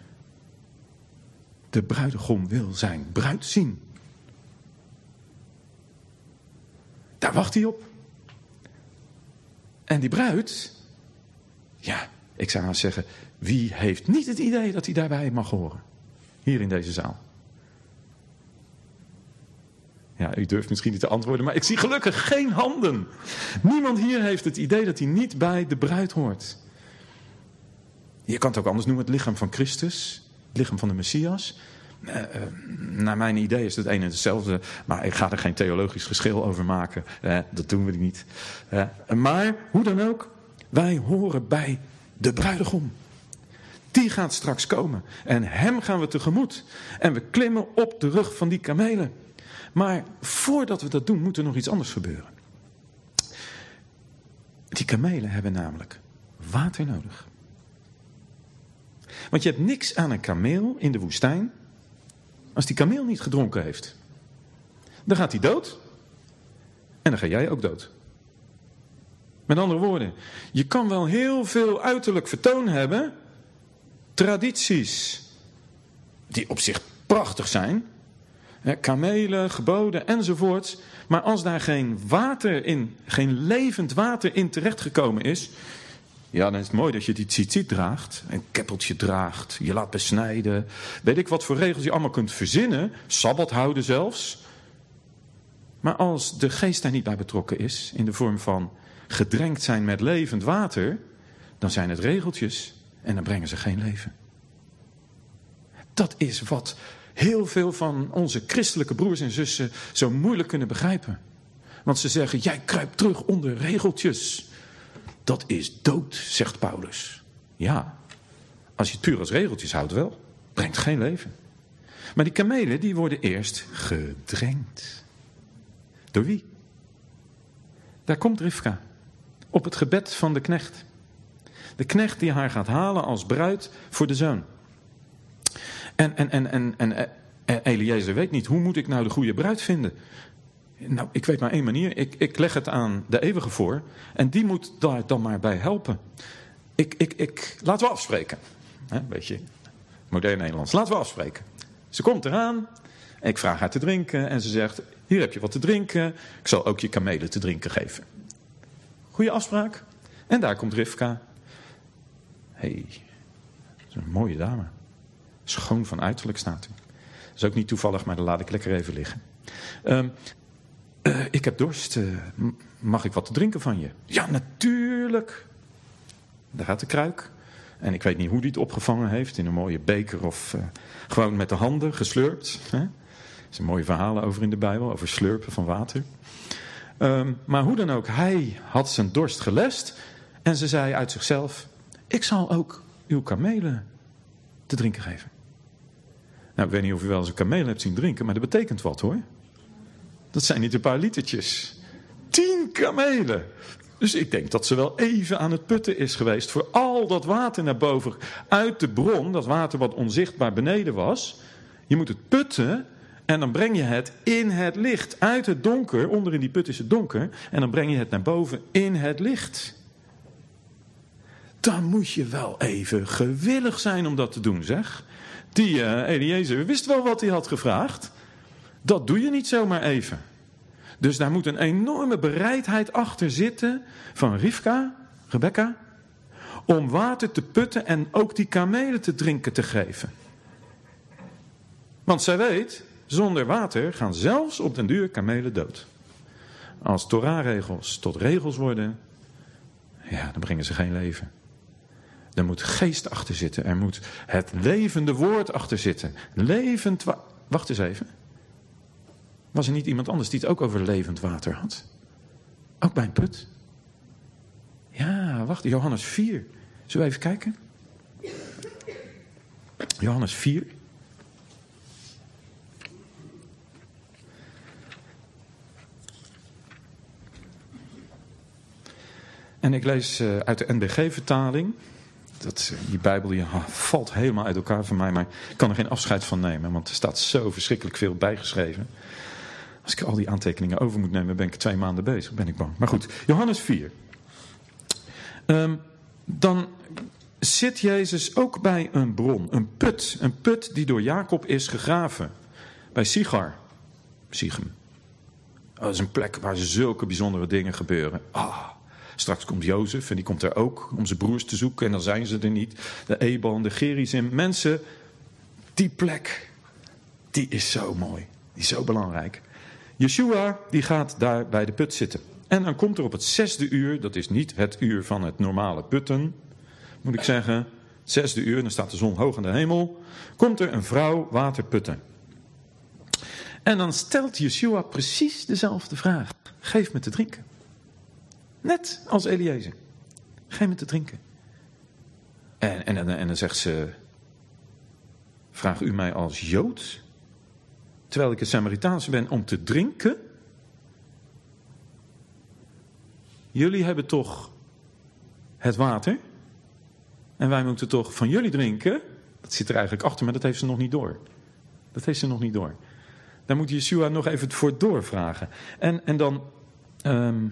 De bruidegom wil zijn bruid zien. Daar wacht hij op. En die bruid, ja, ik zou haast zeggen, wie heeft niet het idee dat hij daarbij mag horen? Hier in deze zaal. Ja, u durft misschien niet te antwoorden, maar ik zie gelukkig geen handen. Niemand hier heeft het idee dat hij niet bij de bruid hoort. Je kan het ook anders noemen, het lichaam van Christus. Het lichaam van de Messias. Uh, uh, naar mijn idee is het een en hetzelfde. Maar ik ga er geen theologisch geschil over maken. Uh, dat doen we niet. Uh, maar, hoe dan ook. Wij horen bij de bruidegom. Die gaat straks komen. En hem gaan we tegemoet. En we klimmen op de rug van die kamelen. Maar voordat we dat doen, moet er nog iets anders gebeuren. Die kamelen hebben namelijk water nodig. Want je hebt niks aan een kameel in de woestijn als die kameel niet gedronken heeft. Dan gaat hij dood en dan ga jij ook dood. Met andere woorden, je kan wel heel veel uiterlijk vertoon hebben, tradities die op zich prachtig zijn, kamelen, geboden enzovoorts, maar als daar geen water in, geen levend water in terechtgekomen is, ja, dan is het mooi dat je die tzitzit draagt, een keppeltje draagt, je laat besnijden, weet ik wat voor regels je allemaal kunt verzinnen, sabbat houden zelfs. Maar als de geest daar niet bij betrokken is, in de vorm van gedrenkt zijn met levend water, dan zijn het regeltjes en dan brengen ze geen leven. Dat is wat heel veel van onze christelijke broers en zussen zo moeilijk kunnen begrijpen. Want ze zeggen, jij kruipt terug onder regeltjes. Dat is dood, zegt Paulus. Ja, als je het puur als regeltjes houdt wel, brengt geen leven. Maar die kamelen die worden eerst gedrenkt. Door wie? Daar komt Rivka. Op het gebed van de knecht. De knecht die haar gaat halen als bruid voor de zoon. En, en, en, en, en, en Eliezer weet niet, hoe moet ik nou de goede bruid vinden? Nou, ik weet maar één manier. Ik, ik leg het aan de eeuwige voor. En die moet daar dan maar bij helpen. Ik, ik, ik, laten we afspreken. Een beetje modern Nederlands. Laten we afspreken. Ze komt eraan. En ik vraag haar te drinken. En ze zegt, hier heb je wat te drinken. Ik zal ook je kamelen te drinken geven. Goeie afspraak. En daar komt Rivka. Hé, hey, dat is een mooie dame. Schoon van uiterlijk staat u. Dat is ook niet toevallig, maar dan laat ik lekker even liggen. Um, uh, ik heb dorst. Uh, mag ik wat te drinken van je? Ja, natuurlijk. Daar gaat de kruik. En ik weet niet hoe die het opgevangen heeft. In een mooie beker of uh, gewoon met de handen geslurpt. Hè? Er zijn mooie verhalen over in de Bijbel. Over slurpen van water. Um, maar hoe dan ook. Hij had zijn dorst gelest. En ze zei uit zichzelf. Ik zal ook uw kamelen te drinken geven. Nou, ik weet niet of u wel eens een kameel hebt zien drinken, maar dat betekent wat hoor. Dat zijn niet een paar litertjes. Tien kamelen. Dus ik denk dat ze wel even aan het putten is geweest voor al dat water naar boven. Uit de bron, dat water wat onzichtbaar beneden was. Je moet het putten en dan breng je het in het licht. Uit het donker, onder in die put is het donker. En dan breng je het naar boven in het licht. Dan moet je wel even gewillig zijn om dat te doen, zeg. Die uh, Eliezer wist wel wat hij had gevraagd. Dat doe je niet zomaar even. Dus daar moet een enorme bereidheid achter zitten van Rivka, Rebecca, om water te putten en ook die kamelen te drinken te geven. Want zij weet, zonder water gaan zelfs op den duur kamelen dood. Als Torah-regels tot regels worden, ja, dan brengen ze geen leven. Er moet geest achter zitten. Er moet het levende woord achter zitten. Levend wa- Wacht eens even. Was er niet iemand anders die het ook over levend water had? Ook bij een put? Ja, wacht. Johannes vier. Zullen we even kijken? Johannes vier. En ik lees uh, uit de N B G-vertaling. Dat, die Bijbel die valt helemaal uit elkaar van mij, maar ik kan er geen afscheid van nemen, want er staat zo verschrikkelijk veel bijgeschreven. Als ik al die aantekeningen over moet nemen, ben ik twee maanden bezig, ben ik bang. Maar goed, Johannes vier. Um, dan zit Jezus ook bij een bron, een put. Een put die door Jacob is gegraven. Bij Sigar. Sichem. Oh, dat is een plek waar zulke bijzondere dingen gebeuren. Ah. Straks komt Jozef en die komt er ook om zijn broers te zoeken en dan zijn ze er niet. De Ebal en de Gerizim. Mensen, die plek, die is zo mooi. Die is zo belangrijk. Yeshua, die gaat daar bij de put zitten. En dan komt er op het zesde uur, dat is niet het uur van het normale putten, moet ik zeggen. Het zesde uur, dan staat de zon hoog in de hemel. Komt er een vrouw water putten. En dan stelt Yeshua precies dezelfde vraag. Geef me te drinken. Net als Eliezer. Geef me te drinken. En, en, en, en dan zegt ze, vraag u mij als Jood terwijl ik een Samaritaanse ben, om te drinken? Jullie hebben toch het water? En wij moeten toch van jullie drinken? Dat zit er eigenlijk achter, maar dat heeft ze nog niet door. Dat heeft ze nog niet door. Daar moet Yeshua nog even voor doorvragen. En, en dan... Um,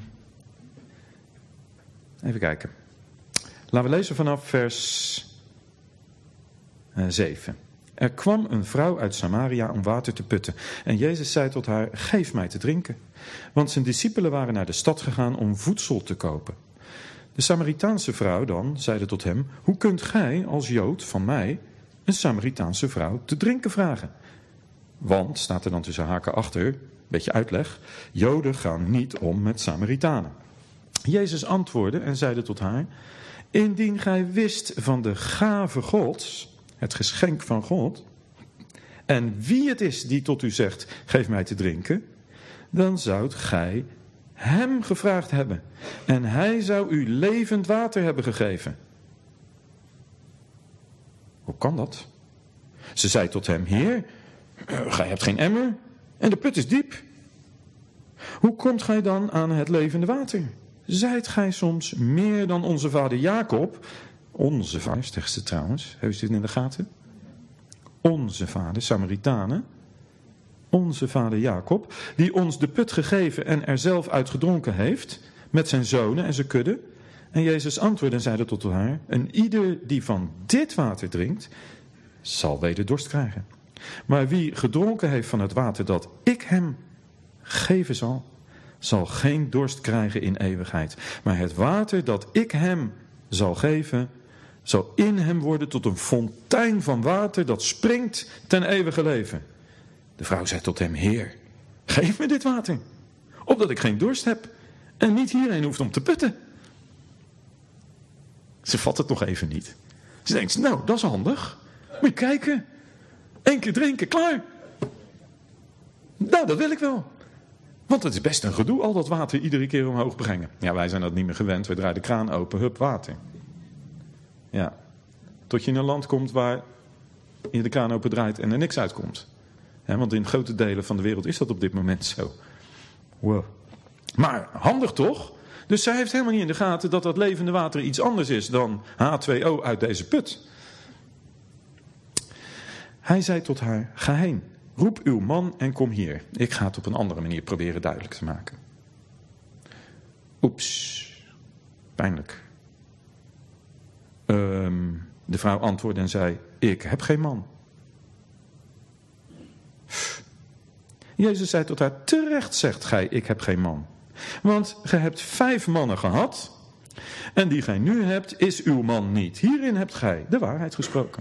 even kijken. Laten we lezen vanaf vers uh, zeven. Er kwam een vrouw uit Samaria om water te putten. En Jezus zei tot haar, geef mij te drinken. Want zijn discipelen waren naar de stad gegaan om voedsel te kopen. De Samaritaanse vrouw dan zeide tot hem, hoe kunt gij als Jood van mij een Samaritaanse vrouw te drinken vragen? Want, staat er dan tussen haken achter, beetje uitleg, Joden gaan niet om met Samaritanen. Jezus antwoordde en zeide tot haar, indien gij wist van de gave Gods, het geschenk van God, en wie het is die tot u zegt, geef mij te drinken, dan zoudt gij hem gevraagd hebben en hij zou u levend water hebben gegeven. Hoe kan dat? Ze zei tot hem, Heer, gij hebt geen emmer en de put is diep. Hoe komt gij dan aan het levende water? Zijt gij soms meer dan onze vader Jacob? Onze vader, zegt ze trouwens. Hebben ze dit in de gaten? Onze vader, Samaritanen. Onze vader Jacob, die ons de put gegeven en er zelf uit gedronken heeft, met zijn zonen en zijn kudde. En Jezus antwoordde en zeide tot haar, en ieder die van dit water drinkt, zal weder dorst krijgen. Maar wie gedronken heeft van het water dat ik hem geven zal, zal geen dorst krijgen in eeuwigheid. Maar het water dat ik hem zal geven, zal in hem worden tot een fontein van water dat springt ten eeuwige leven. De vrouw zei tot hem, Heer, geef me dit water, opdat ik geen dorst heb en niet hierheen hoeft om te putten. Ze vat het nog even niet. Ze denkt, nou, dat is handig. Moet je kijken. Eén keer drinken, klaar. Nou, dat wil ik wel. Want het is best een gedoe, al dat water iedere keer omhoog brengen. Ja, wij zijn dat niet meer gewend. We draaien de kraan open, hup, water. Ja. Tot je in een land komt waar je de kraan open draait en er niks uitkomt. Ja, want in grote delen van de wereld is dat op dit moment zo. Wow. Maar handig toch? Dus zij heeft helemaal niet in de gaten dat dat levende water iets anders is dan H twee O uit deze put. Hij zei tot haar, ga heen, roep uw man en kom hier. Ik ga het op een andere manier proberen duidelijk te maken. Oeps, pijnlijk. Um, de vrouw antwoordde en zei, ik heb geen man. Jezus zei tot haar, terecht zegt gij, ik heb geen man. Want gij hebt vijf mannen gehad en die gij nu hebt is uw man niet. Hierin hebt gij de waarheid gesproken.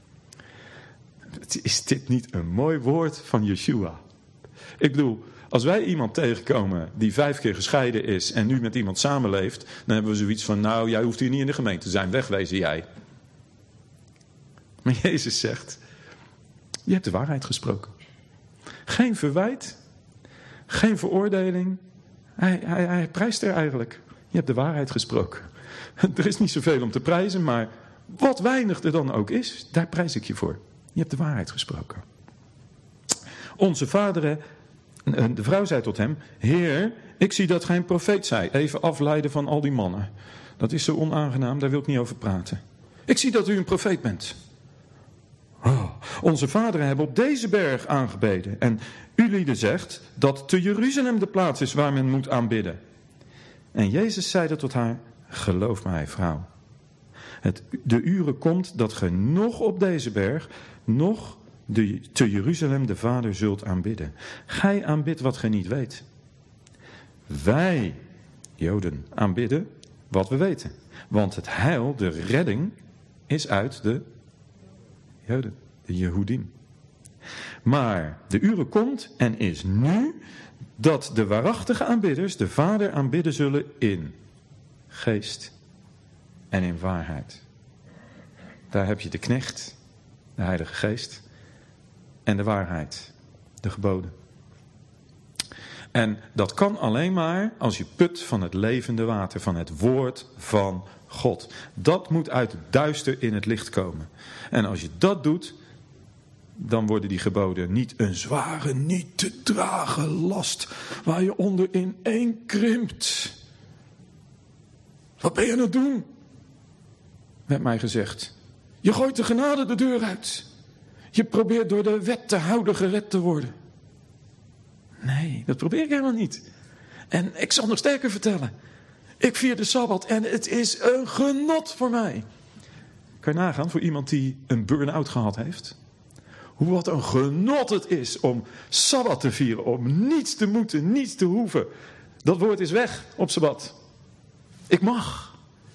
Is dit niet een mooi woord van Yeshua? Ik bedoel, als wij iemand tegenkomen die vijf keer gescheiden is en nu met iemand samenleeft, dan hebben we zoiets van, nou, jij hoeft hier niet in de gemeente te zijn, wegwezen jij. Maar Jezus zegt, je hebt de waarheid gesproken. Geen verwijt, geen veroordeling. Hij, hij, hij prijst er eigenlijk. Je hebt de waarheid gesproken. Er is niet zoveel om te prijzen, maar wat weinig er dan ook is, daar prijs ik je voor. Je hebt de waarheid gesproken. Onze vaderen, de vrouw zei tot hem, Heer, ik zie dat gij een profeet zij. Even afleiden van al die mannen. Dat is zo onaangenaam, daar wil ik niet over praten. Ik zie dat u een profeet bent. Oh, onze vaderen hebben op deze berg aangebeden. En u lieden zegt dat te Jeruzalem de plaats is waar men moet aanbidden. En Jezus zeide tot haar, geloof mij, vrouw. Het, de uren komt dat ge nog op deze berg, nog de, te Jeruzalem de Vader zult aanbidden. Gij aanbidt wat ge niet weet. Wij, Joden, aanbidden wat we weten. Want het heil, de redding, is uit de Joden, de Jehoedim. Maar de uren komt en is nu dat de waarachtige aanbidders de Vader aanbidden zullen in geest en in waarheid. Daar heb je de knecht, de Heilige Geest, en de waarheid, de geboden. En dat kan alleen maar als je put van het levende water, van het woord van God. Dat moet uit het duister in het licht komen. En als je dat doet, dan worden die geboden niet een zware, niet te dragen last waar je onder ineen krimpt. Wat ben je aan het doen? Werd mij gezegd. Je gooit de genade de deur uit. Je probeert door de wet te houden gered te worden. Nee, dat probeer ik helemaal niet. En ik zal nog sterker vertellen. Ik vier de Sabbat en het is een genot voor mij. Kan je nagaan voor iemand die een burn-out gehad heeft? Hoe wat een genot het is om Sabbat te vieren. Om niets te moeten, niets te hoeven. Dat woord is weg op Sabbat. Ik mag.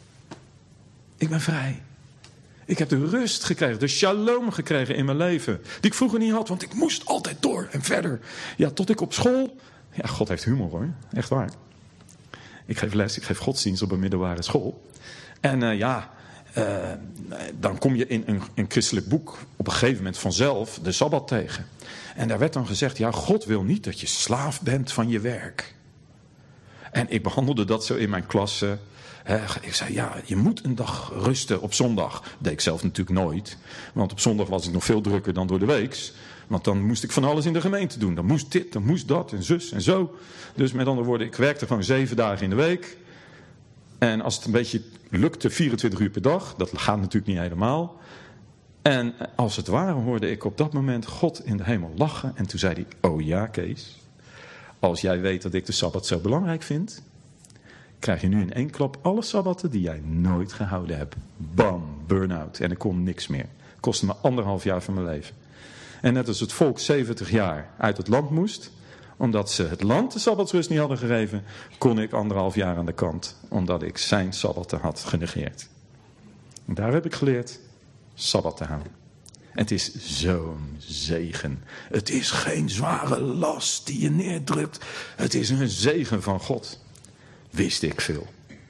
Ik ben vrij. Ik heb de rust gekregen, de shalom gekregen in mijn leven. Die ik vroeger niet had, want ik moest altijd door en verder. Ja, tot ik op school... Ja, God heeft humor hoor, echt waar. Ik geef les, ik geef godsdienst op een middelbare school. En uh, ja, uh, dan kom je in een, een christelijk boek op een gegeven moment vanzelf de Sabbat tegen. En daar werd dan gezegd, ja, God wil niet dat je slaaf bent van je werk. En ik behandelde dat zo in mijn klas. Uh, ik zei, ja, je moet een dag rusten op zondag. Dat deed ik zelf natuurlijk nooit. Want op zondag was ik nog veel drukker dan door de weeks. Want dan moest ik van alles in de gemeente doen. Dan moest dit, dan moest dat en zus en zo. Dus met andere woorden, ik werkte gewoon zeven dagen in de week. En als het een beetje lukte, vierentwintig uur per dag. Dat gaat natuurlijk niet helemaal. En als het ware hoorde ik op dat moment God in de hemel lachen. En toen zei hij, oh ja Kees, als jij weet dat ik de Sabbat zo belangrijk vind, krijg je nu in één klap alle Sabbatten die jij nooit gehouden hebt. Bam, burn-out. En er kon niks meer. Het kostte me anderhalf jaar van mijn leven. En net als het volk zeventig jaar uit het land moest, omdat ze het land de Sabbatsrust niet hadden gegeven, kon ik anderhalf jaar aan de kant, omdat ik zijn Sabbatten had genegeerd. En daar heb ik geleerd Sabbat te houden. En het is zo'n zegen. Het is geen zware last die je neerdrukt. Het is een zegen van God. Wist ik veel.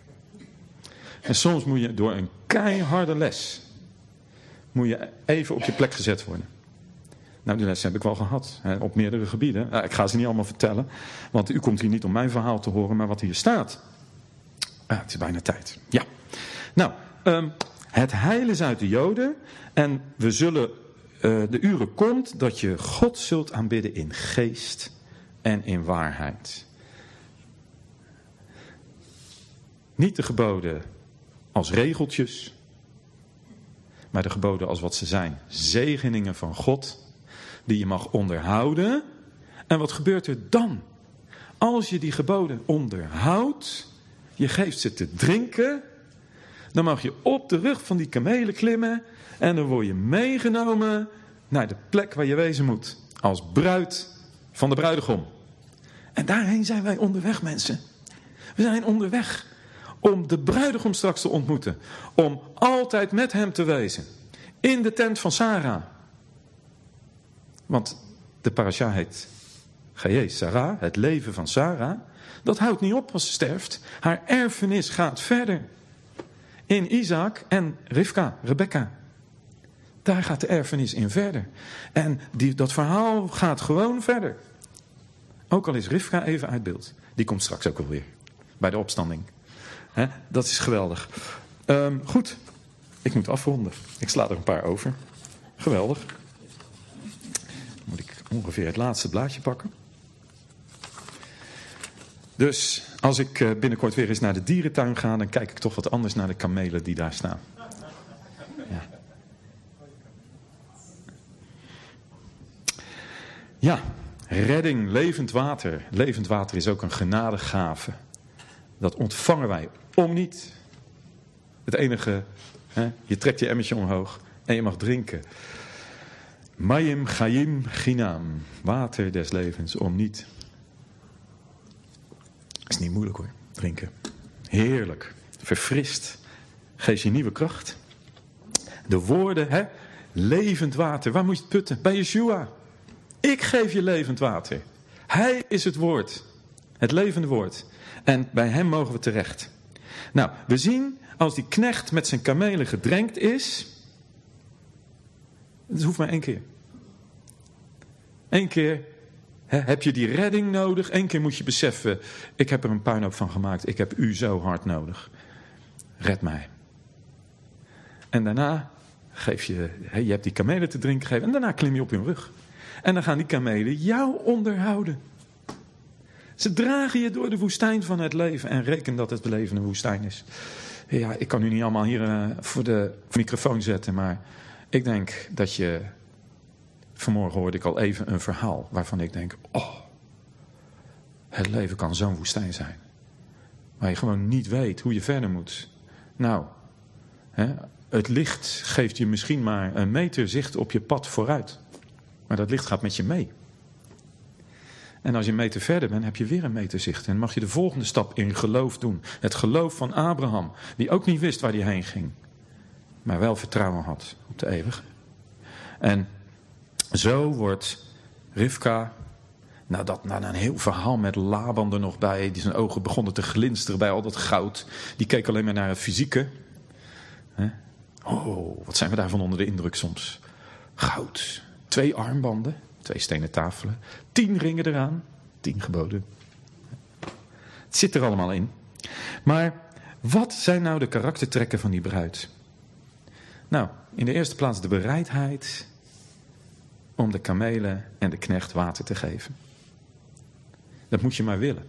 En soms moet je door een keiharde les, moet je even op je plek gezet worden. Nou, die les heb ik wel gehad, hè, op meerdere gebieden. Nou, ik ga ze niet allemaal vertellen, want u komt hier niet om mijn verhaal te horen, maar wat hier staat. Ah, het is bijna tijd. Ja. Nou, um, het heil is uit de Joden en we zullen, uh, de uren komt dat je God zult aanbidden in geest en in waarheid. Niet de geboden als regeltjes, maar de geboden als wat ze zijn. Zegeningen van God, die je mag onderhouden. En wat gebeurt er dan? Als je die geboden onderhoudt, je geeft ze te drinken, dan mag je op de rug van die kamelen klimmen en dan word je meegenomen naar de plek waar je wezen moet. Als bruid van de bruidegom. En daarheen zijn wij onderweg, mensen. We zijn onderweg om de bruidegom straks te ontmoeten. Om altijd met hem te wezen. In de tent van Sarah. Want de parasha heet Gaye Sarah, het leven van Sarah. Dat houdt niet op als ze sterft. Haar erfenis gaat verder. In Isaac en Rivka, Rebecca. Daar gaat de erfenis in verder. En die, dat verhaal gaat gewoon verder. Ook al is Rivka even uit beeld. Die komt straks ook wel weer. Bij de opstanding. He, dat is geweldig. Um, goed, ik moet afronden. Ik sla er een paar over. Geweldig. Dan moet ik ongeveer het laatste blaadje pakken. Dus als ik binnenkort weer eens naar de dierentuin ga, dan kijk ik toch wat anders naar de kamelen die daar staan. Ja. Ja, redding, levend water. Levend water is ook een genadegave. Dat ontvangen wij om niet. Het enige, hè, je trekt je emmertje omhoog en je mag drinken. Mayim Chayim Ginam, water des levens om niet. Is niet moeilijk hoor, drinken. Heerlijk, verfrist, geeft je nieuwe kracht. De woorden, hè, levend water, waar moet je het putten? Bij Yeshua. Ik geef je levend water. Hij is het woord, het levende woord. En bij hem mogen we terecht. Nou, we zien als die knecht met zijn kamelen gedrenkt is. Het hoeft maar één keer. Eén keer he, heb je die redding nodig. Eén keer moet je beseffen, ik heb er een puinhoop van gemaakt. Ik heb u zo hard nodig. Red mij. En daarna geef je, je hebt die kamelen te drinken gegeven en daarna klim je op hun rug. En dan gaan die kamelen jou onderhouden. Ze dragen je door de woestijn van het leven en reken dat het leven een woestijn is. Ja, ik kan u niet allemaal hier uh, voor de microfoon zetten, maar ik denk dat je... Vanmorgen hoorde ik al even een verhaal waarvan ik denk, oh, het leven kan zo'n woestijn zijn. Waar je gewoon niet weet hoe je verder moet. Nou, hè, het licht geeft je misschien maar een meter zicht op je pad vooruit. Maar dat licht gaat met je mee. En als je een meter verder bent, heb je weer een meter zicht. En mag je de volgende stap in geloof doen. Het geloof van Abraham, die ook niet wist waar hij heen ging. Maar wel vertrouwen had op de eeuwige. En zo wordt Rivka, nou dat nou, een heel verhaal met Laban er nog bij. Die zijn ogen begonnen te glinsteren bij al dat goud. Die keek alleen maar naar het fysieke. He? Oh, wat zijn we daarvan onder de indruk soms. Goud, twee armbanden, twee stenen tafelen, tien ringen eraan, tien geboden. Het zit er allemaal in. Maar wat zijn nou de karaktertrekken van die bruid? Nou, in de eerste plaats de bereidheid om de kamelen en de knecht water te geven. Dat moet je maar willen.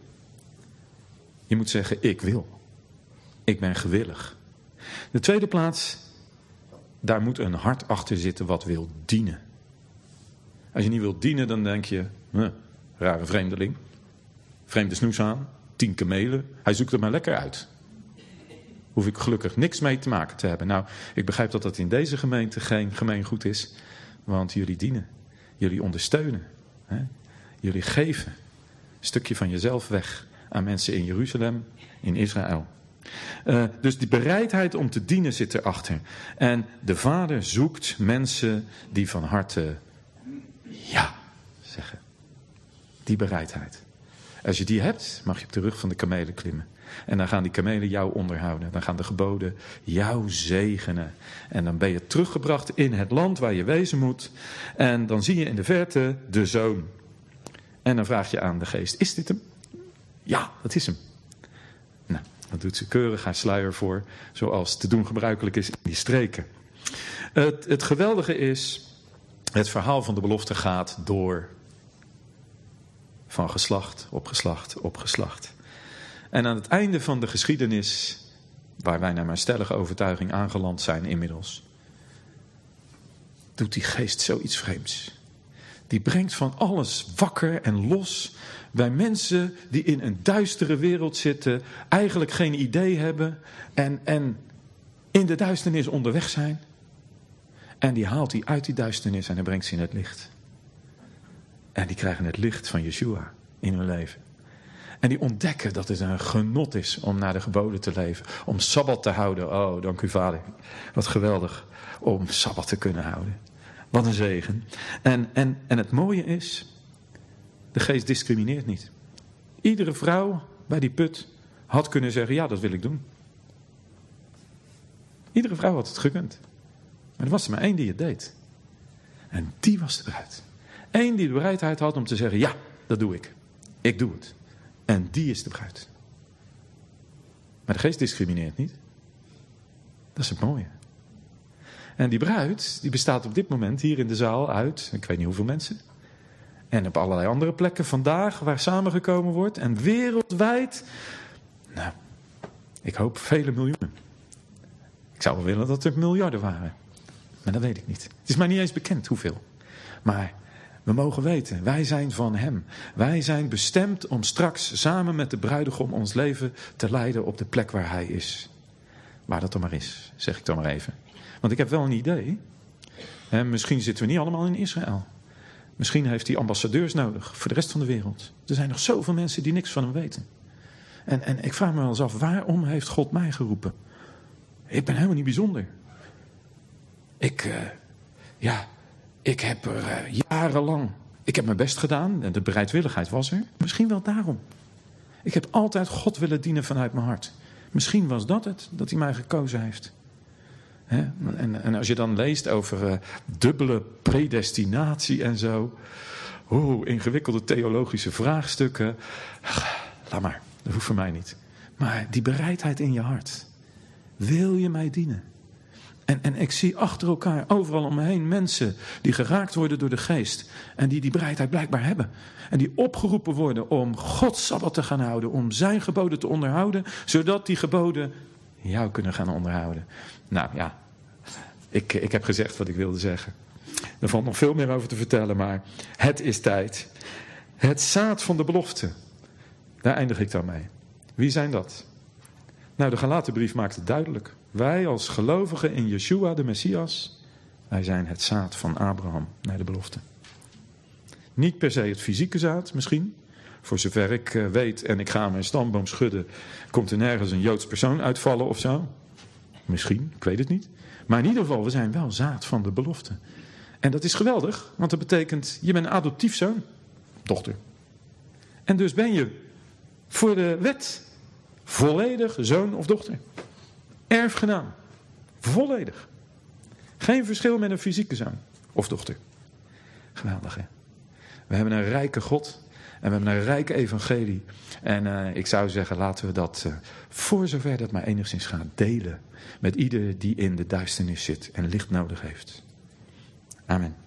Je moet zeggen, ik wil. Ik ben gewillig. De tweede plaats, daar moet een hart achter zitten wat wil dienen. Als je niet wilt dienen, dan denk je, huh, rare vreemdeling. Vreemde snoes aan, tien kamelen. Hij zoekt er maar lekker uit. Hoef ik gelukkig niks mee te maken te hebben. Nou, ik begrijp dat dat in deze gemeente geen gemeengoed is. Want jullie dienen. Jullie ondersteunen. Hè? Jullie geven een stukje van jezelf weg aan mensen in Jeruzalem, in Israël. Uh, dus die bereidheid om te dienen zit erachter. En de Vader zoekt mensen die van harte ja zeggen. Die bereidheid. Als je die hebt, mag je op de rug van de kamelen klimmen. En dan gaan die kamelen jou onderhouden. Dan gaan de geboden jou zegenen. En dan ben je teruggebracht in het land waar je wezen moet. En dan zie je in de verte de zoon. En dan vraag je aan de geest, is dit hem? Ja, dat is hem. Nou, dan doet ze keurig haar sluier voor. Zoals te doen gebruikelijk is in die streken. Het, het geweldige is, het verhaal van de belofte gaat door. Van geslacht op geslacht op geslacht. En aan het einde van de geschiedenis, waar wij naar mijn stellige overtuiging aangeland zijn inmiddels, doet die geest zoiets vreemds. Die brengt van alles wakker en los bij mensen die in een duistere wereld zitten, eigenlijk geen idee hebben en, en in de duisternis onderweg zijn. En die haalt hij uit die duisternis en hij brengt ze in het licht. En die krijgen het licht van Yeshua in hun leven. En die ontdekken dat het een genot is om naar de geboden te leven. Om Sabbat te houden. Oh, dank u Vader. Wat geweldig om Sabbat te kunnen houden. Wat een zegen. En, en, en het mooie is, de geest discrimineert niet. Iedere vrouw bij die put had kunnen zeggen, ja, dat wil ik doen. Iedere vrouw had het gekund. Maar er was er maar één die het deed. En die was de bruid. Eén die de bereidheid had om te zeggen, ja, dat doe ik. Ik doe het. En die is de bruid. Maar de geest discrimineert niet. Dat is het mooie. En die bruid, die bestaat op dit moment hier in de zaal uit, ik weet niet hoeveel mensen. En op allerlei andere plekken vandaag waar samengekomen wordt. En wereldwijd, nou, ik hoop vele miljoenen. Ik zou wel willen dat er miljarden waren. Maar dat weet ik niet. Het is mij niet eens bekend hoeveel. Maar we mogen weten, wij zijn van hem. Wij zijn bestemd om straks samen met de bruidegom ons leven te leiden op de plek waar hij is. Waar dat dan maar is, zeg ik dan maar even. Want ik heb wel een idee. En misschien zitten we niet allemaal in Israël. Misschien heeft hij ambassadeurs nodig voor de rest van de wereld. Er zijn nog zoveel mensen die niks van hem weten. En, en ik vraag me wel eens af, waarom heeft God mij geroepen? Ik ben helemaal niet bijzonder. Ik, uh, ja... Ik heb er uh, jarenlang, ik heb mijn best gedaan en de bereidwilligheid was er. Misschien wel daarom. Ik heb altijd God willen dienen vanuit mijn hart. Misschien was dat het, dat hij mij gekozen heeft. Hè? En, en als je dan leest over uh, dubbele predestinatie en zo. Oeh, ingewikkelde theologische vraagstukken. Laat maar, dat hoeft voor mij niet. Maar die bereidheid in je hart. Wil je mij dienen? En, en ik zie achter elkaar, overal om me heen, mensen die geraakt worden door de geest. En die die bereidheid blijkbaar hebben. En die opgeroepen worden om Gods Sabbat te gaan houden. Om zijn geboden te onderhouden. Zodat die geboden jou kunnen gaan onderhouden. Nou ja, ik, ik heb gezegd wat ik wilde zeggen. Er valt nog veel meer over te vertellen, maar het is tijd. Het zaad van de belofte. Daar eindig ik dan mee. Wie zijn dat? Nou, de Galatenbrief maakt het duidelijk. Wij als gelovigen in Yeshua, de Messias, wij zijn het zaad van Abraham naar de belofte. Niet per se het fysieke zaad misschien. Voor zover ik uh, weet en ik ga mijn stamboom schudden, komt er nergens een Joods persoon uitvallen of zo. Misschien, ik weet het niet. Maar in ieder geval, we zijn wel zaad van de belofte. En dat is geweldig, want dat betekent, je bent een adoptief zoon, dochter. En dus ben je voor de wet volledig zoon of dochter. Erfgenaam. Volledig. Geen verschil met een fysieke zoon of dochter. Geweldig, hè? We hebben een rijke God en we hebben een rijke evangelie. En uh, ik zou zeggen, laten we dat uh, voor zover dat maar enigszins gaat delen met ieder die in de duisternis zit en licht nodig heeft. Amen.